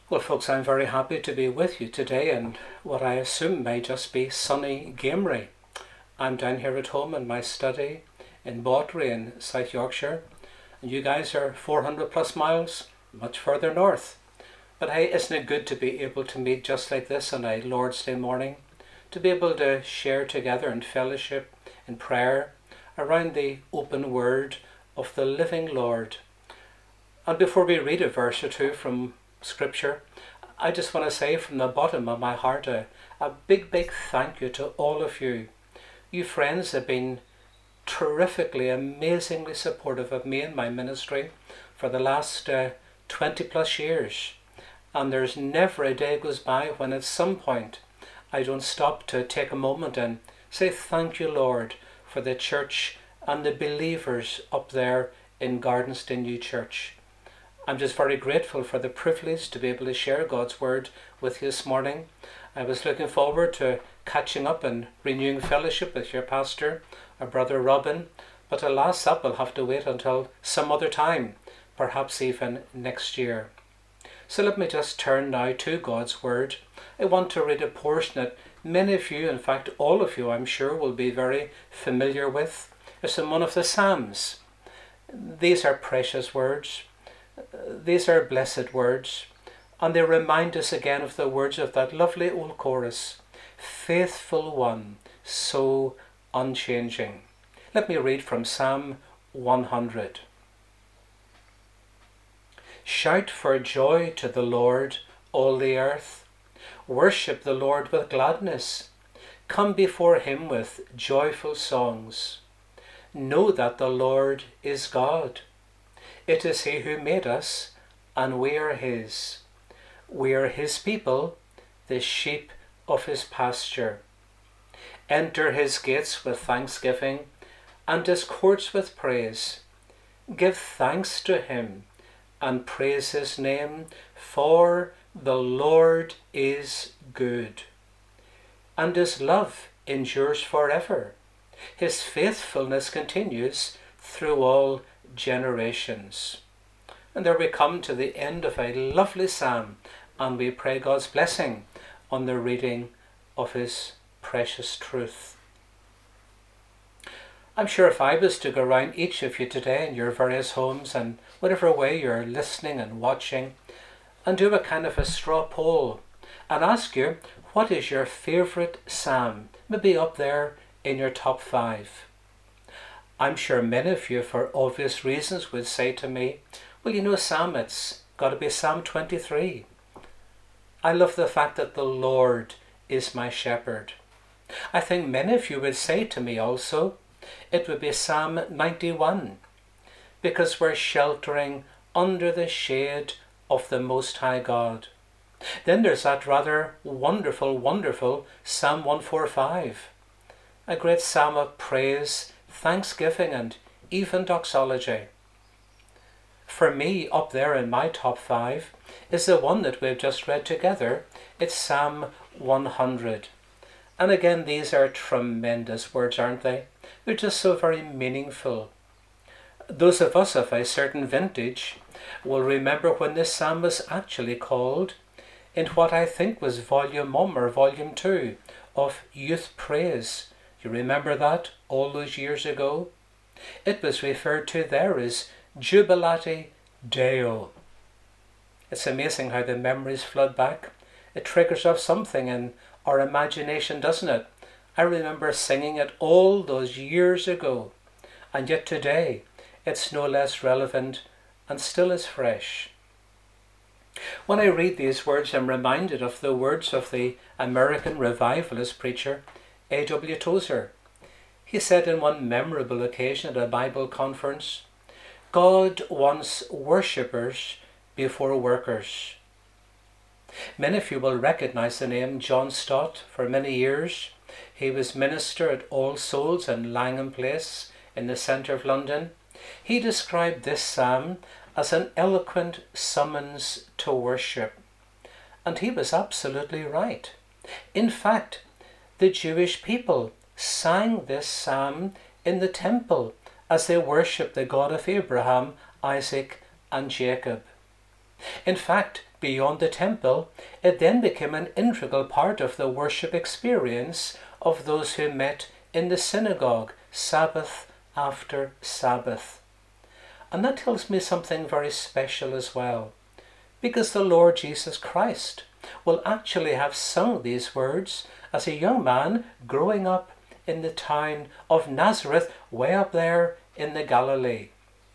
Well, folks, I'm very happy to be with you today in what I assume may just be sunny Gamery. I'm down here at home in my study in Bawtry in South Yorkshire, and you guys are 400 plus miles much further north. But hey, isn't it good to be able to meet just like this on a Lord's Day morning? To be able to share together in fellowship, in prayer, around the open word of the living Lord. And before we read a verse or two from Scripture, I just want to say from the bottom of my heart a big thank you to all of you. You friends have been terrifically, amazingly supportive of me and my ministry for the last 20 plus years. And there's never a day goes by when at some point I don't stop to take a moment and say thank you, Lord, for the church and the believers up there in Gardenston New Church. I'm just very grateful for the privilege to be able to share God's word with you this morning. I was looking forward to catching up and renewing fellowship with your pastor, our brother Robin, but alas, that will have to wait until some other time, perhaps even next year. So let me just turn now to God's word. I want to read a portion that many of you, in fact all of you, I'm sure, will be very familiar with. It's in one of the Psalms. These are precious words. These are blessed words, and they remind us again of the words of that lovely old chorus, faithful one, so unchanging. Let me read from Psalm 100. Shout for joy to the Lord, all the earth. Worship the Lord with gladness. Come before him with joyful songs. Know that the Lord is God. It is he who made us, and we are his. We are his people, the sheep of his pasture. Enter his gates with thanksgiving, and his courts with praise. Give thanks to him, and praise his name, for the Lord is good, and his love endures forever. His faithfulness continues through all generations. And there we come to the end of a lovely psalm, and we pray God's blessing on the reading of his precious truth. I'm sure if I was to go around each of you today in your various homes and whatever way you're listening and watching, and do a kind of a straw poll and ask you, what is your favourite psalm? Maybe up there in your top 5. I'm sure many of you, for obvious reasons, would say to me, well, you know, Psalm, it's got to be Psalm 23. I love the fact that the Lord is my shepherd. I think many of you would say to me also, it would be Psalm 91, because we're sheltering under the shade of the Most High God. Then there's that rather wonderful Psalm 145, a great psalm of praise, thanksgiving, and even doxology. For me, up there in my top 5 is the one that we've just read together. It's Psalm 100. And again, these are tremendous words, aren't they? They're just so very meaningful. Those of us of a certain vintage will remember when this psalm was actually called in what I think was volume 1 or volume 2 of Youth Praise. You remember that all those years ago? It was referred to there as Jubilate Deo. It's amazing how the memories flood back. It triggers off something in our imagination, doesn't it? I remember singing it all those years ago, and yet today it's no less relevant and still as fresh. When I read these words, I'm reminded of the words of the American revivalist preacher A.W. Tozer. He said in one memorable occasion at a Bible conference, God wants worshippers before workers. Many of you will recognize the name John Stott. For many years he was minister at All Souls in Langham Place in the centre of London. He described this psalm as an eloquent summons to worship. And he was absolutely right. In fact, the Jewish people sang this psalm in the temple as they worshipped the God of Abraham, Isaac, and Jacob. In fact, beyond the temple, it then became an integral part of the worship experience of those who met in the synagogue, Sabbath after Sabbath. And that tells me something very special as well, because the Lord Jesus Christ will actually have sung these words as a young man growing up in the town of Nazareth, way up there in the Galilee.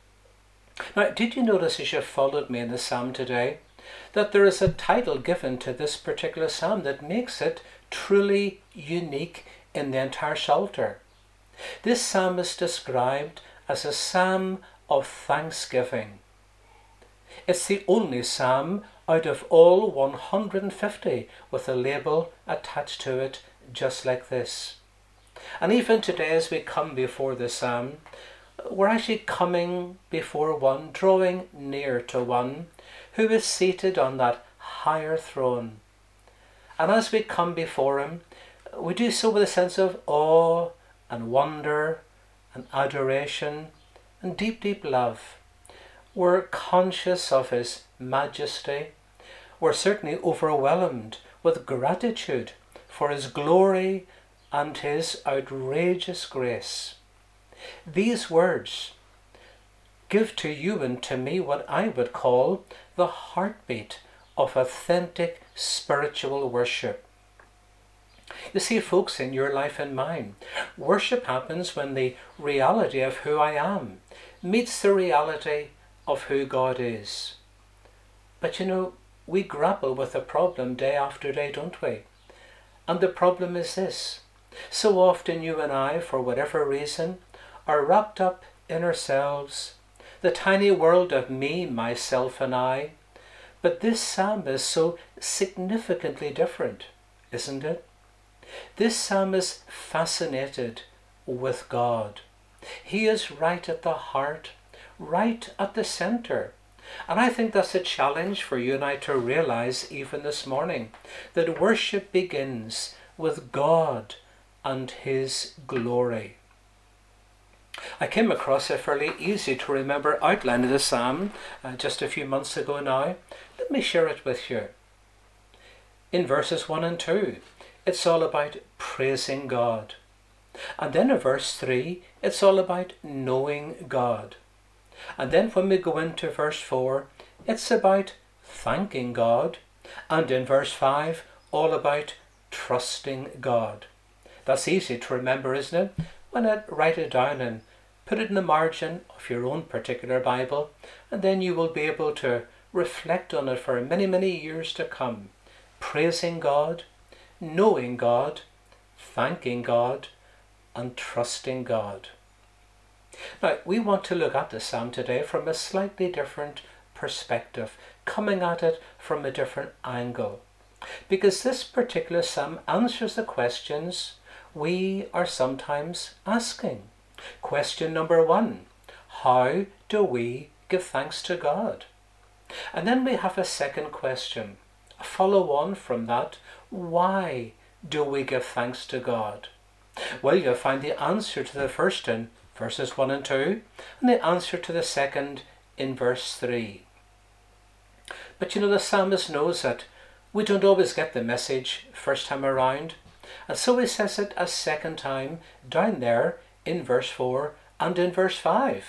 Now, did you notice as you followed me in the psalm today that there is a title given to this particular psalm that makes it truly unique in the entire Psalter? This psalm is described as a psalm of thanksgiving. It's the only psalm out of all 150 with a label attached to it just like this. And even today, as we come before the psalm, we're actually coming before one, drawing near to one who is seated on that higher throne. And as we come before him, we do so with a sense of awe and wonder and adoration and deep, deep love. We're conscious of his majesty. We're certainly overwhelmed with gratitude for his glory and his outrageous grace. These words give to you and to me what I would call the heartbeat of authentic spiritual worship. You see, folks, in your life and mine, worship happens when the reality of who I am meets the reality of who God is. But you know, we grapple with a problem day after day, don't we? And the problem is this. So often you and I, for whatever reason, are wrapped up in ourselves, the tiny world of me, myself and I. But this psalm is so significantly different, isn't it? This psalm is fascinated with God. He is right at the heart, right at the centre. And I think that's a challenge for you and I to realize even this morning, that worship begins with God and his glory. I came across a fairly easy to remember outline of the psalm just a few months ago now. Let me share it with you. In verses 1 and 2, it's all about praising God. And then in verse 3, it's all about knowing God. And then when we go into verse 4, it's about thanking God. And in verse 5, all about trusting God. That's easy to remember, isn't it? Why not write it down and put it in the margin of your own particular Bible, and then you will be able to reflect on it for many, many years to come. Praising God, knowing God, thanking God, and trusting God. Now, we want to look at the psalm today from a slightly different perspective, coming at it from a different angle, because this particular psalm answers the questions we are sometimes asking. Question number 1, how do we give thanks to God? And then we have a second question, a follow on from that, why do we give thanks to God? Well, you'll find the answer to the first in verses 1 and 2, and the answer to the second in verse 3. But you know, the psalmist knows that we don't always get the message first time around, and so he says it a second time down there in verse 4 and in verse 5.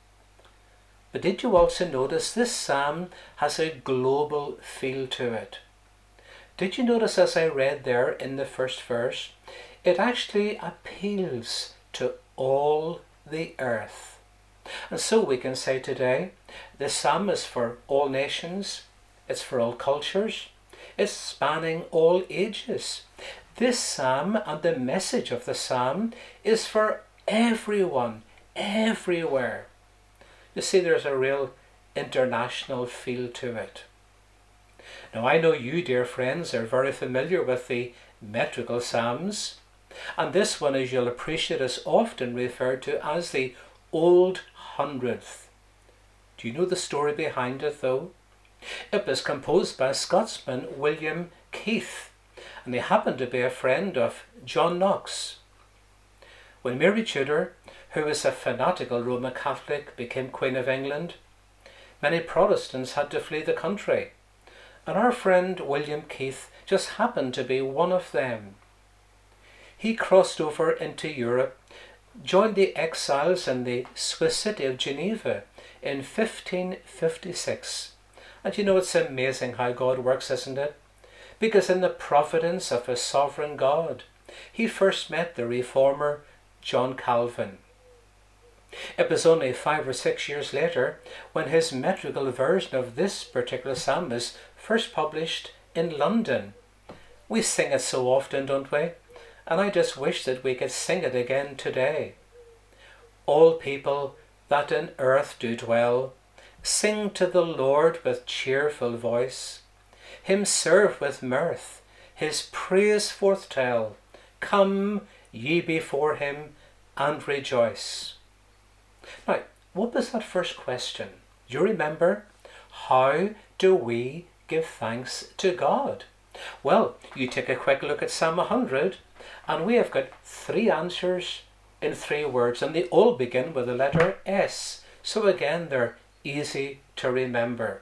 But did you also notice this psalm has a global feel to it? Did you notice as I read there in the first verse, it actually appeals to all the earth. And so we can say today, this psalm is for all nations, it's for all cultures, it's spanning all ages. This psalm and the message of the psalm is for everyone, everywhere. You see, there's a real international feel to it. Now, I know you, dear friends, are very familiar with the metrical psalms, and this one, as you'll appreciate, is often referred to as the Old Hundredth. Do you know the story behind it, though? It was composed by Scotsman William Keith, and he happened to be a friend of John Knox. When Mary Tudor, who was a fanatical Roman Catholic, became Queen of England, many Protestants had to flee the country. And our friend William Keith just happened to be one of them. He crossed over into Europe, joined the exiles in the Swiss city of Geneva in 1556. And you know, it's amazing how God works, isn't it? Because in the providence of a sovereign God, he first met the reformer John Calvin. It was only 5 or 6 years later when his metrical version of this particular psalm was first published in London. We sing it so often, don't we? And I just wish that we could sing it again today. All people that in earth do dwell, sing to the Lord with cheerful voice. Him serve with mirth, his praise forth tell. Come ye before him and rejoice. Now, what was that first question? Do you remember? How do we give thanks to God? Well, you take a quick look at Psalm 100 and we have got 3 answers in 3 words, and they all begin with the letter S. So again, they're easy to remember.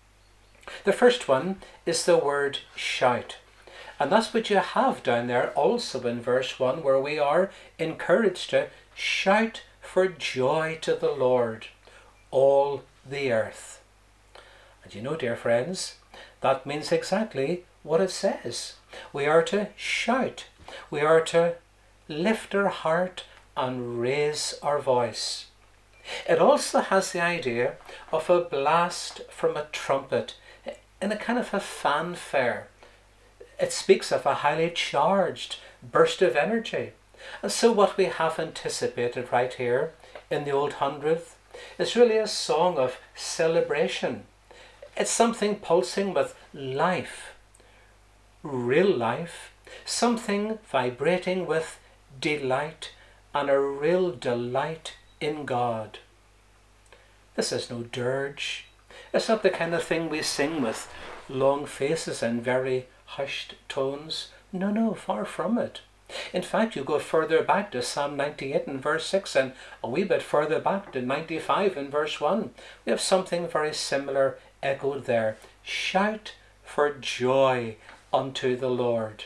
The first one is the word shout. And that's what you have down there also in verse 1, where we are encouraged to shout for joy to the Lord, all the earth. And you know, dear friends, that means exactly what it says. We are to shout. We are to lift our heart and raise our voice. It also has the idea of a blast from a trumpet in a kind of a fanfare. It speaks of a highly charged burst of energy. And so what we have anticipated right here in the Old Hundredth is really a song of celebration. It's something pulsing with life, real life, something vibrating with delight, and a real delight in God. This is no dirge. It's not the kind of thing we sing with long faces and very hushed tones. No, far from it. In fact, you go further back to Psalm 98 and verse 6 and a wee bit further back to 95 and verse 1. We have something very similar echoed there. Shout for joy unto the Lord.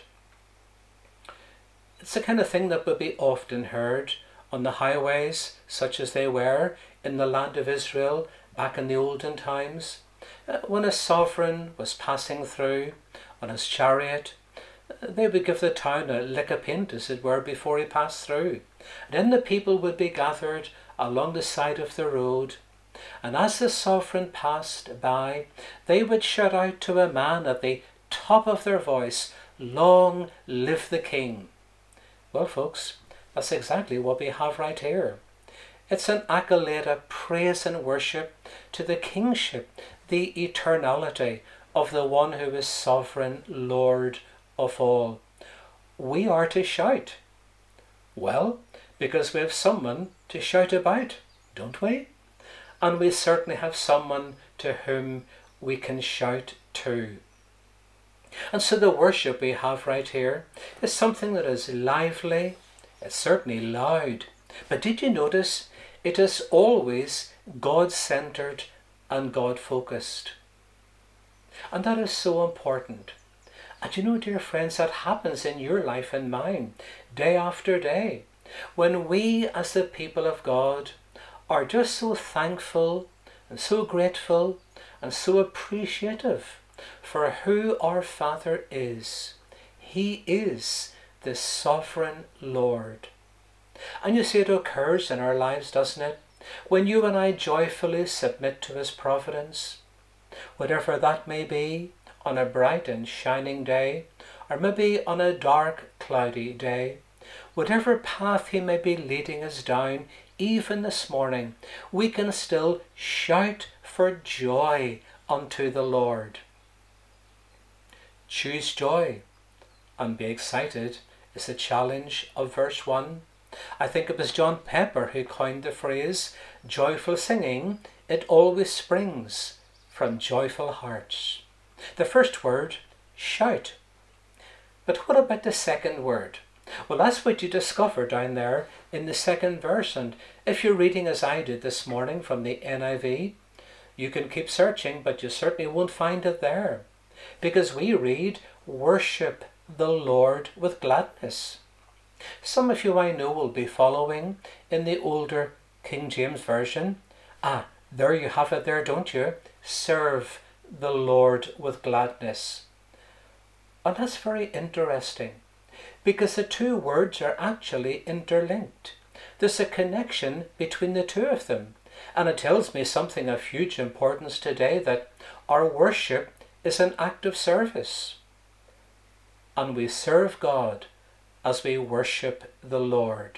It's the kind of thing that would be often heard on the highways, such as they were in the land of Israel back in the olden times. When a sovereign was passing through on his chariot, they would give the town a lick of paint, as it were, before he passed through. Then the people would be gathered along the side of the road, and as the sovereign passed by, they would shout out to a man at the top of their voice, "Long live the King." Well, folks, that's exactly what we have right here. It's an accolade of praise and worship to the kingship, the eternality of the one who is sovereign Lord of all. We are to shout. Well, because we have someone to shout about, don't we? And we certainly have someone to whom we can shout to. And so the worship we have right here is something that is lively, it's certainly loud. But did you notice it is always God-centered and God-focused? And that is so important. And you know, dear friends, that happens in your life and mine, day after day. When we as the people of God are just so thankful and so grateful and so appreciative for who our Father is. He is the sovereign Lord. And you see, it occurs in our lives, doesn't it? When you and I joyfully submit to his providence, whatever that may be, on a bright and shining day, or maybe on a dark, cloudy day, whatever path he may be leading us down, even this morning, we can still shout for joy unto the Lord. Choose joy and be excited is the challenge of verse 1. I think it was John Pepper who coined the phrase, joyful singing, it always springs from joyful hearts. The first word, shout. But what about the second word? Well, that's what you discover down there in the second verse. And if you're reading as I did this morning from the NIV, you can keep searching, but you certainly won't find it there. because we read, worship the Lord with gladness. Some of you I know will be following in the older King James Version. There you have it there, don't you? Serve the Lord with gladness. And that's very interesting, because the two words are actually interlinked. There's a connection between the two of them. And it tells me something of huge importance today, that our worship is an act of service. And we serve God as we worship the Lord.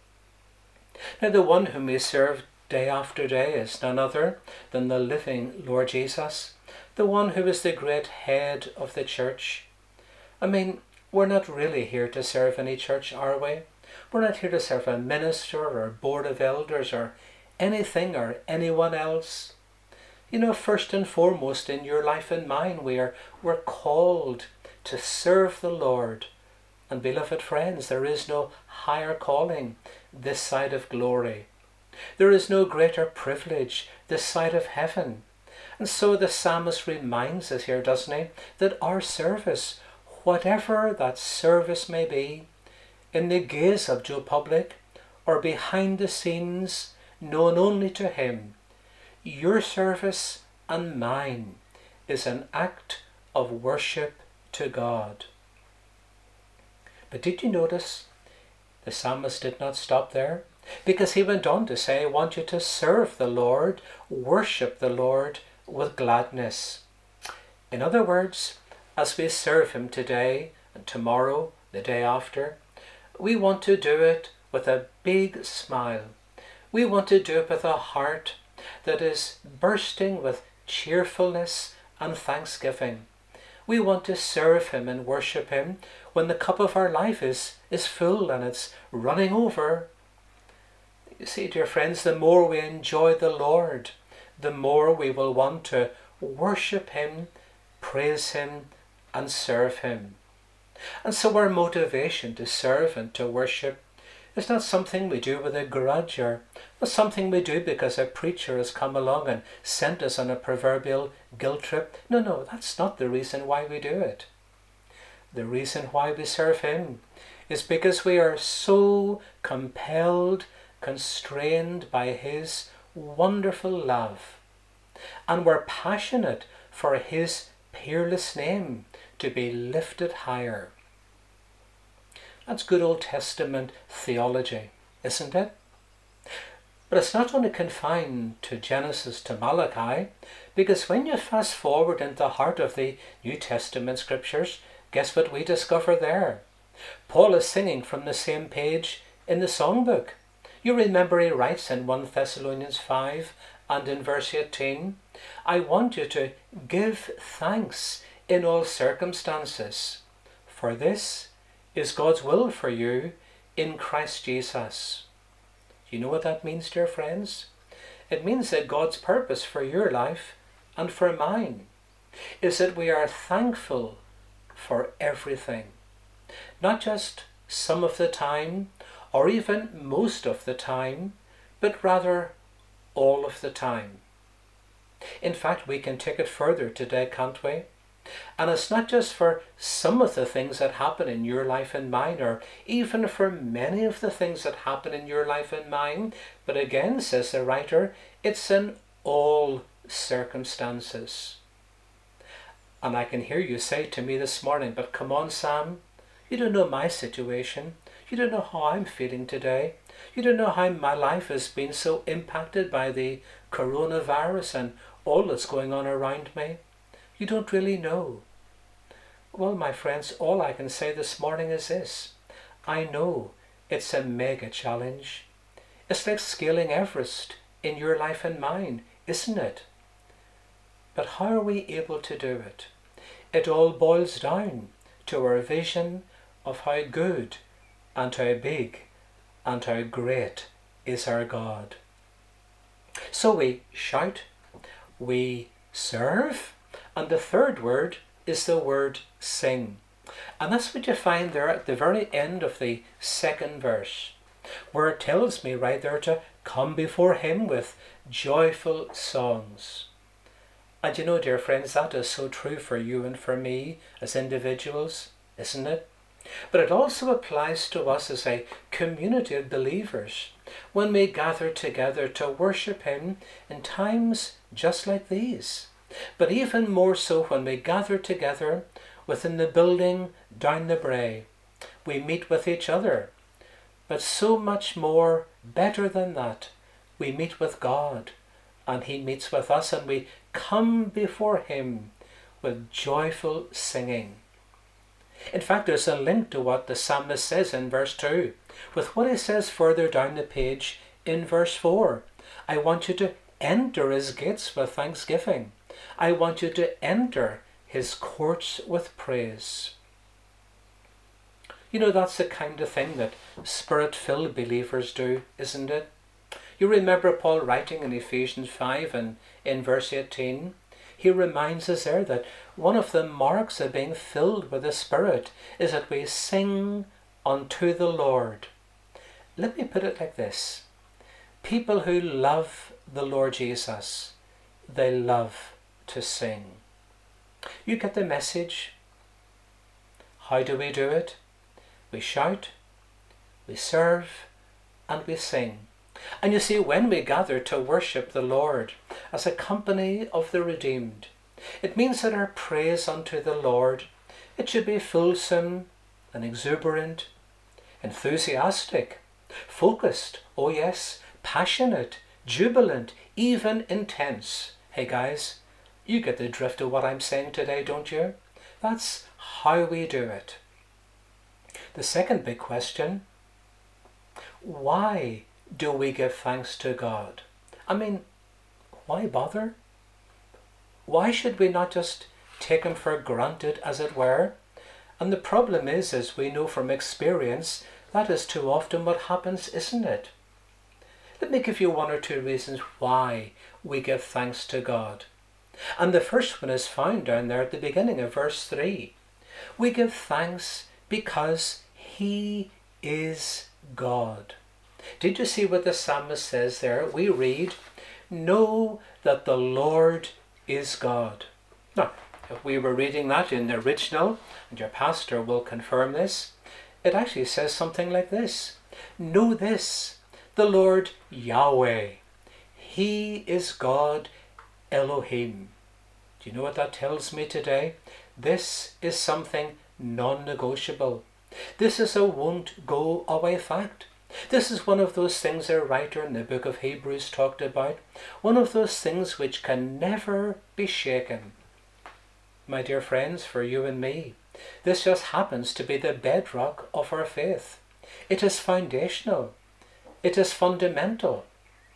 Now, the one whom we serve day after day is none other than the living Lord Jesus, the one who is the great head of the church. I mean, we're not really here to serve any church, are we? We're not here to serve a minister or board of elders or anything or anyone else. You know, first and foremost in your life and mine, we're called to serve the Lord. And beloved friends, there is no higher calling this side of glory. There is no greater privilege this side of heaven. And so the psalmist reminds us here, doesn't he, that our service, whatever that service may be, in the gaze of Joe Public or behind the scenes, known only to him, your service and mine is an act of worship to God. But did you notice the psalmist did not stop there? Because he went on to say, I want you to serve the Lord, worship the Lord with gladness. In other words, as we serve him today and tomorrow, the day after, we want to do it with a big smile. We want to do it with a heart that is bursting with cheerfulness and thanksgiving. We want to serve him and worship him when the cup of our life is full and it's running over. You see, dear friends, the more we enjoy the Lord, the more we will want to worship him, praise him, and serve him. And so our motivation to serve and to worship is not something we do with a grudge or something we do because a preacher has come along and sent us on a proverbial guilt trip. No, that's not the reason why we do it. The reason why we serve him is because we are so compelled, constrained by his wonderful love. And we're passionate for his peerless name to be lifted higher. That's good Old Testament theology, isn't it? But it's not only confined to Genesis to Malachi, because when you fast forward into the heart of the New Testament scriptures, guess what we discover there? Paul is singing from the same page in the songbook. You remember he writes in 1 Thessalonians 5 and in verse 18, I want you to give thanks in all circumstances, for this is God's will for you in Christ Jesus. Do you know what that means, dear friends? It means that God's purpose for your life and for mine is that we are thankful for everything. Not just some of the time or even most of the time, but rather all of the time. In fact, we can take it further today, can't we? And it's not just for some of the things that happen in your life and mine, or even for many of the things that happen in your life and mine, but again, says the writer, it's in all circumstances. And I can hear you say to me this morning, but come on, Sam, you don't know my situation. You don't know how I'm feeling today. You don't know how my life has been so impacted by the coronavirus and all that's going on around me. You don't really know. Well, my friends, all I can say this morning is this. I know it's a mega challenge. It's like scaling Everest in your life and mine, isn't it? But how are we able to do it? It all boils down to our vision of how good and how big and how great is our God. So we shout, we serve, and the third word is the word sing. And that's what you find there at the very end of the second verse, where it tells me right there to come before him with joyful songs. And you know, dear friends, that is so true for you and for me as individuals, isn't it? But it also applies to us as a community of believers when we gather together to worship Him in times just like these. But even more so when we gather together within the building down the brae. We meet with each other. But so much more, better than that, we meet with God, and He meets with us, and we come before Him with joyful singing. In fact, there's a link to what the psalmist says in verse 2 with what he says further down the page in verse 4. I want you to enter His gates with thanksgiving. I want you to enter His courts with praise. You know, that's the kind of thing that Spirit-filled believers do, isn't it? You remember Paul writing in Ephesians 5 and in verse 18, he reminds us there that one of the marks of being filled with the Spirit is that we sing unto the Lord. Let me put it like this. People who love the Lord Jesus, they love to sing. You get the message? How do we do it? We shout, we serve, and we sing. And you see, when we gather to worship the Lord as a company of the redeemed, it means that our praise unto the Lord, it should be fulsome and exuberant, enthusiastic, focused, oh yes, passionate, jubilant, even intense. Hey guys, you get the drift of what I'm saying today, don't you? That's how we do it. The second big question, why do we give thanks to God? I mean, why bother? Why should we not just take Him for granted, as it were? And the problem is, as we know from experience, that is too often what happens, isn't it? Let me give you one or two reasons why we give thanks to God. And the first one is found down there at the beginning of verse 3. We give thanks because He is God. Did you see what the psalmist says there? We read, know that the Lord is God. Now, if we were reading that in the original, and your pastor will confirm this, it actually says something like this. Know this, the Lord Yahweh, He is God Elohim. Do you know what that tells me today? This is something non-negotiable. This is a won't go away fact. This is one of those things a writer in the book of Hebrews talked about. One of those things which can never be shaken. My dear friends, for you and me, this just happens to be the bedrock of our faith. It is foundational. It is fundamental.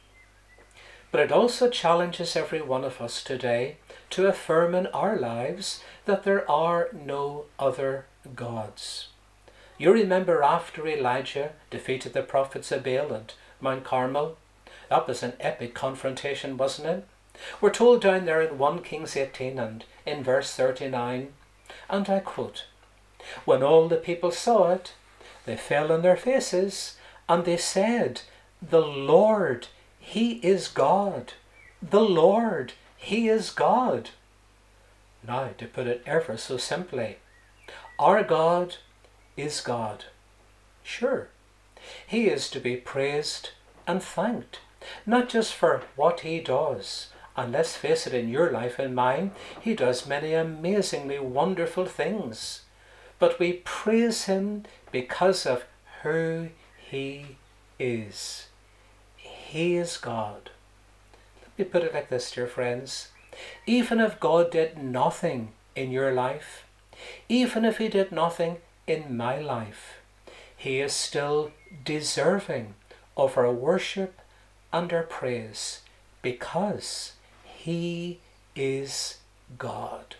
But it also challenges every one of us today to affirm in our lives that there are no other gods. You remember after Elijah defeated the prophets of Baal at Mount Carmel? That was an epic confrontation, wasn't it? We're told down there in 1 Kings 18 and in verse 39, and I quote, when all the people saw it, they fell on their faces, and they said, the Lord, He is God. The Lord, He is God. Now, to put it ever so simply, our God is God. Sure, He is to be praised and thanked, not just for what He does, and let's face it, in your life and mine, He does many amazingly wonderful things, but we praise Him because of who He is. He is God. Let me put it like this, dear friends. Even if God did nothing in your life, even if He did nothing in my life, He is still deserving of our worship and our praise because He is God.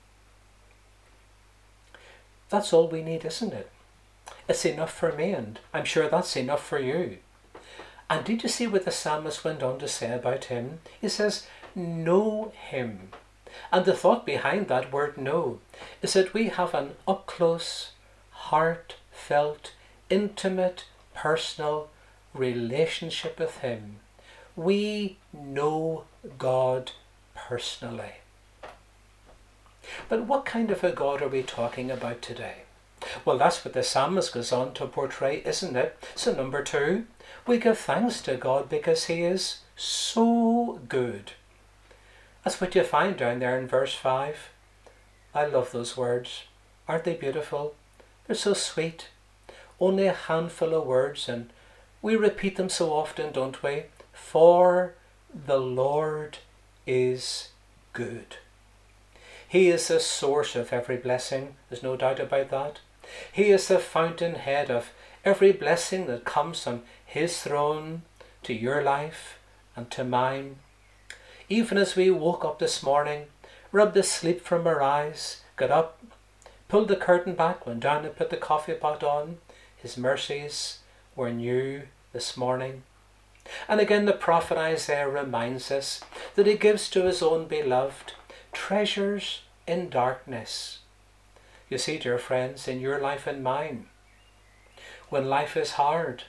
That's all we need, isn't it? It's enough for me, and I'm sure that's enough for you. And did you see what the psalmist went on to say about Him? He says, know Him. And the thought behind that word know is that we have an up-close, heartfelt, intimate, personal relationship with Him. We know God personally. But what kind of a God are we talking about today? Well, that's what the psalmist goes on to portray, isn't it? So number 2, we give thanks to God because he is so good. That's what you find down there in verse 5. I love those words. Aren't they beautiful? They're so sweet. Only a handful of words, and we repeat them so often, don't we? For the Lord is good. He is the source of every blessing. There's no doubt about that. He is the fountainhead of every blessing that comes from his throne to your life and to mine. Even as we woke up this morning, rubbed the sleep from our eyes, got up, pulled the curtain back, went down and put the coffee pot on, his mercies were new this morning. And again the prophet Isaiah reminds us that he gives to his own beloved treasures in darkness. You see, dear friends, in your life and mine, when life is hard,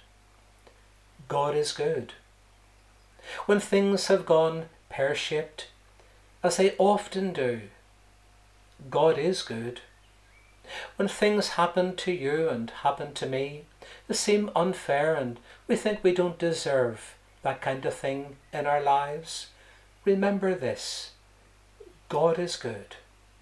God is good. When things have gone pear-shaped, as they often do, God is good. When things happen to you and happen to me, they seem unfair and we think we don't deserve that kind of thing in our lives, remember this: God is good.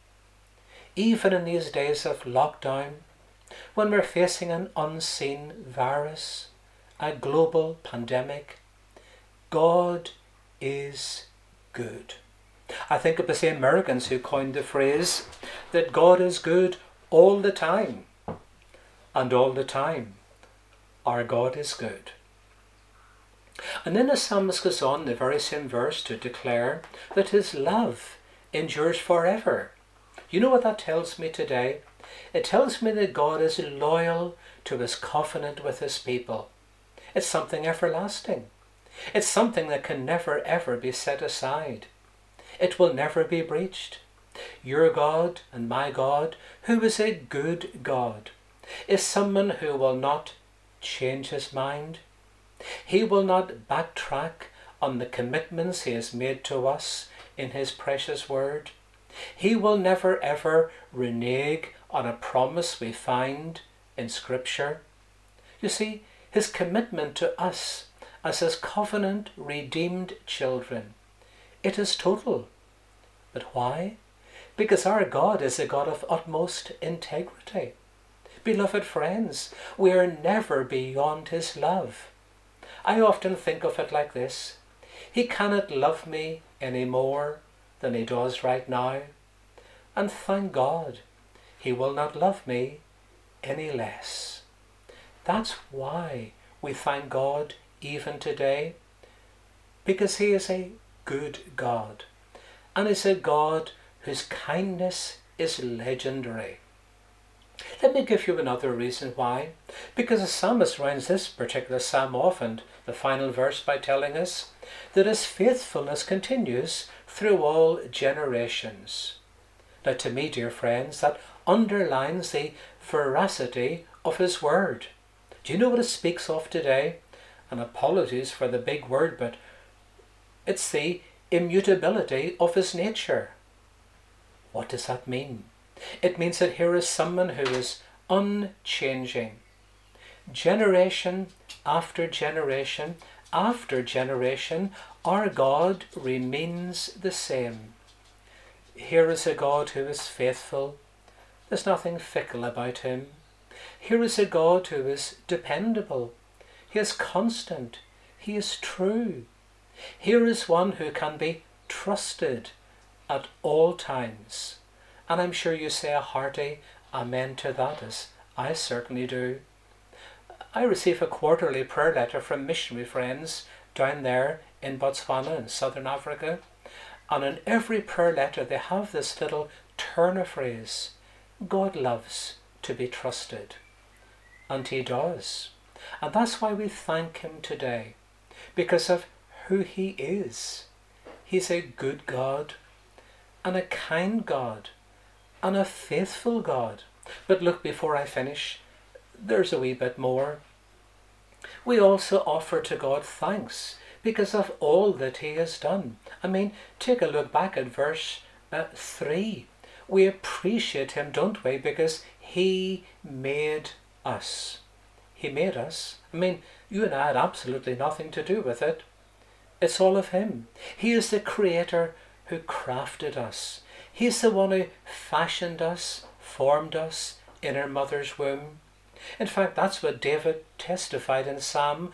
Even in these days of lockdown, when we're facing an unseen virus, a global pandemic, God is good. I think it was the Americans who coined the phrase that God is good all the time, and all the time our God is good. And then the psalmist goes on in the very same verse to declare that his love endures forever. You know what that tells me today? It tells me that God is loyal to his covenant with his people. It's something everlasting. It's something that can never ever be set aside. It will never be breached. Your God and my God, who is a good God, is someone who will not change his mind. He will not backtrack on the commitments he has made to us in his precious word. He will never ever renege on a promise we find in Scripture. You see, his commitment to us as his covenant redeemed children, it is total. But why? Because our God is a God of utmost integrity. Beloved friends, we are never beyond his love. I often think of it like this: he cannot love me any more than he does right now, and thank God he will not love me any less. That's why we thank God even today, because he is a good God, and is a God whose kindness is legendary. Let me give you another reason why. Because the psalmist rounds this particular psalm off and the final verse by telling us that his faithfulness continues through all generations. Now, to me, dear friends, that underlines the veracity of his word. Do you know what it speaks of today? And apologies for the big word, but it's the immutability of his nature. What does that mean? It means that here is someone who is unchanging. Generation after generation after generation, our God remains the same. Here is a God who is faithful. There's nothing fickle about him. Here is a God who is dependable. He is constant. He is true. Here is one who can be trusted at all times. And I'm sure you say a hearty amen to that, as I certainly do. I receive a quarterly prayer letter from missionary friends down there in Botswana in southern Africa. And in every prayer letter they have this little turn of phrase: God loves to be trusted. And he does. And that's why we thank him today, because of who he is. He's a good God, and a kind God, and a faithful God. But look, before I finish, there's a wee bit more. We also offer to God thanks because of all that he has done. I mean, take a look back at verse 3. We appreciate him, don't we? Because he made us. He made us. I mean, you and I had absolutely nothing to do with it. It's all of him. He is the creator who crafted us. He's the one who fashioned us, formed us in our mother's womb. In fact, that's what David testified in Psalm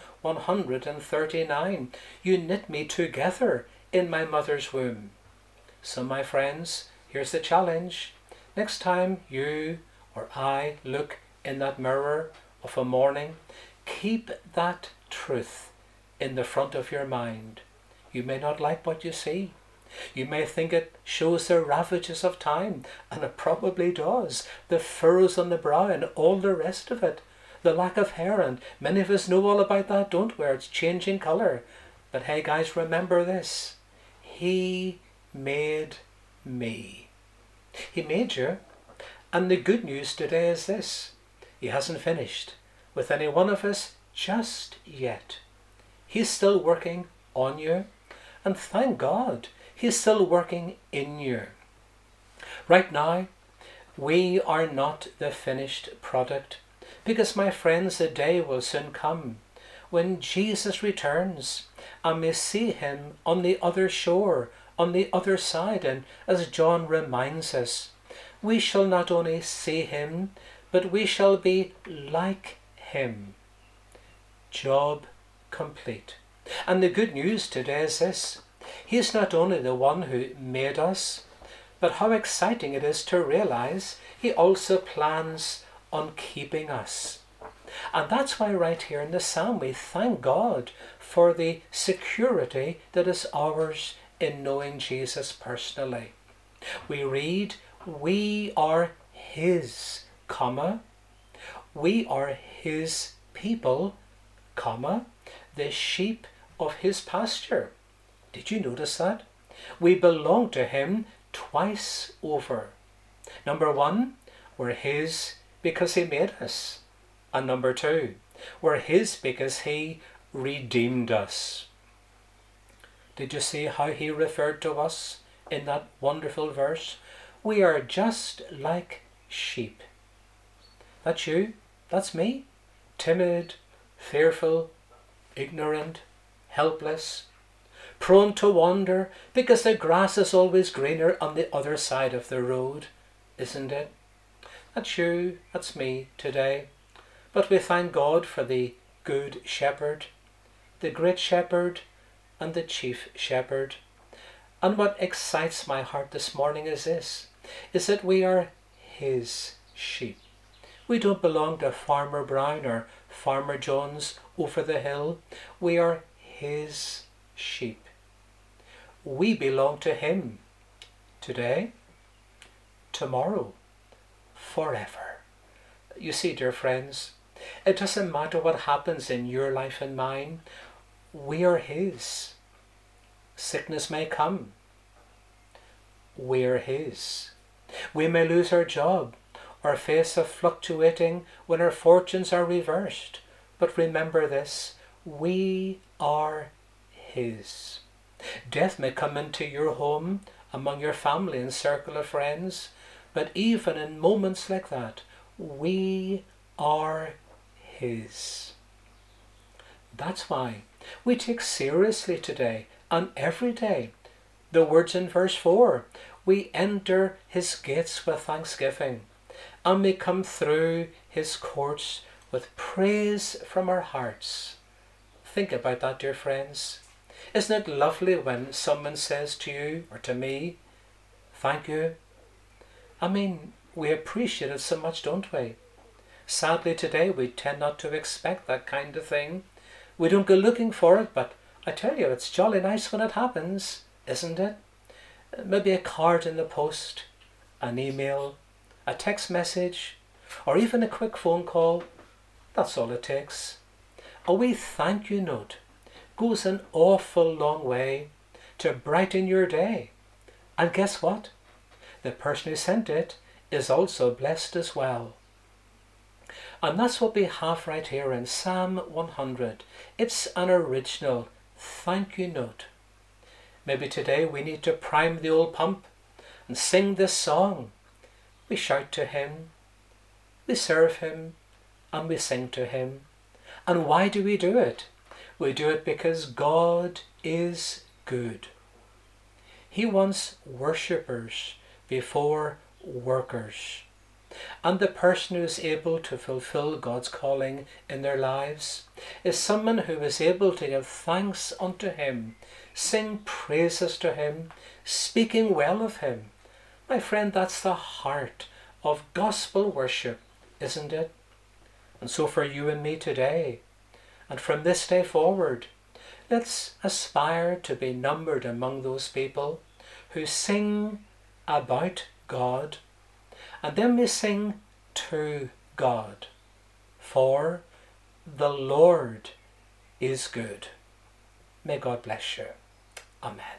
139. You knit me together in my mother's womb. So my friends, here's the challenge. Next time you or I look in that mirror of a morning, keep that truth in the front of your mind. You may not like what you see. You may think it shows the ravages of time, and it probably does. The furrows on the brow and all the rest of it. The lack of hair, and many of us know all about that, don't we? It's changing colour. But hey guys, remember this. He made me. He made you. And the good news today is this. He hasn't finished with any one of us just yet. He's still working on you. And thank God, he's still working in you. Right now, we are not the finished product. Because, my friends, the day will soon come when Jesus returns and we see him on the other shore, on the other side. And as John reminds us, we shall not only see him, but we shall be like him. Job complete. And the good news today is this. He's not only the one who made us, but how exciting it is to realize he also plans on keeping us. And that's why right here in the Psalm we thank God for the security that is ours in knowing Jesus personally. We read, we are his, comma, we are his people, comma, the sheep of his pasture. Did you notice that? We belong to him twice over. Number one, we're his because he made us. And number two, we're his because he redeemed us. Did you see how he referred to us in that wonderful verse? We are just like sheep. That's you. That's me. Timid, fearful, ignorant, helpless, prone to wander because the grass is always greener on the other side of the road, isn't it? That's you, that's me today. But we thank God for the good shepherd, the great shepherd and the chief shepherd. And what excites my heart this morning is this, is that we are his sheep. We don't belong to Farmer Brown or Farmer Jones over the hill. We are his sheep. We belong to him today, tomorrow, forever. You see, dear friends, it doesn't matter what happens in your life and mine. We are his. Sickness may come. We are his. We may lose our job or face a fluctuating when our fortunes are reversed. But remember this, we are his. Death may come into your home, among your family and circle of friends, but even in moments like that, we are his. That's why we take seriously today and every day the words in verse 4. We enter his gates with thanksgiving, and we come through his courts with praise from our hearts. Think about that, dear friends. Isn't it lovely when someone says to you or to me, thank you? I mean, we appreciate it so much, don't we? Sadly today we tend not to expect that kind of thing. We don't go looking for it, but I tell you, it's jolly nice when it happens, isn't it? Maybe a card in the post, an email, a text message, or even a quick phone call. That's all it takes. A wee thank you note goes an awful long way to brighten your day. And guess what? The person who sent it is also blessed as well. And that's what we have right here in Psalm 100. It's an original thank you note. Maybe today we need to prime the old pump and sing this song We shout to him, we serve him, and we sing to him. And why do we do it? We do it because God is good. He wants worshippers before workers. And the person who is able to fulfill God's calling in their lives is someone who is able to give thanks unto him, sing praises to him, speaking well of him. My friend, that's the heart of gospel worship, isn't it? And so for you and me today, and from this day forward, let's aspire to be numbered among those people who sing about God, and then we sing to God. For the Lord is good. May God bless you. Amen.